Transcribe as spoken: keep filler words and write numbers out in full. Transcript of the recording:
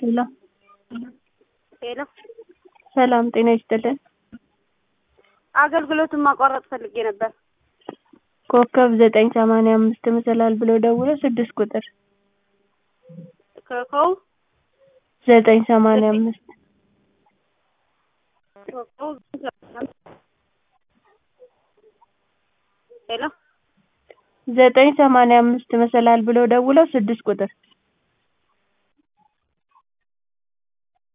ሄሎ ሄሎ ሰላም ጤና ይስጥልን። አገልግሎቱን ማቋረጥ ፈልጌ ነበር። ኮከብ ዘጠኝ ሰማንያ አምስት መሰላል ብለው ደውለው ስድስት ቁጥር ኮከብ ዘጠኝ ሰማንያ አምስት ኮከብ ሄሎ ዘጠኝ ሰማንያ አምስት መሰላል ብለው ደውለው ስድስት ቁጥር